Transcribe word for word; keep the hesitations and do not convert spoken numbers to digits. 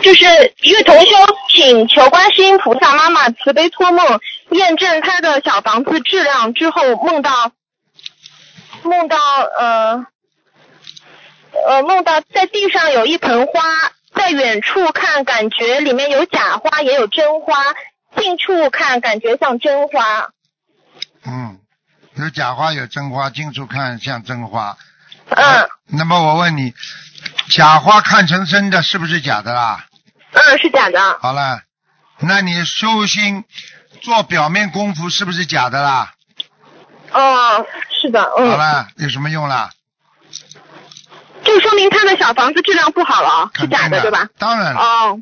就是一个同修请求观世音菩萨妈妈慈悲托梦，验证他的小房子质量之后，梦到梦到呃呃梦到在地上有一盆花，在远处看感觉里面有假花也有真花，近处看感觉像真花。 嗯，有假花有真花，近处看像真花。 嗯。 那么我问你，假花看成真的是不是假的啦？ 嗯，是假的。 好了，那你修心做表面功夫是不是假的啦？ 哦，是的，嗯。 好了，有什么用啦？ 就说明他的小房子质量不好了，是假的，对吧？ 当然了。 哦。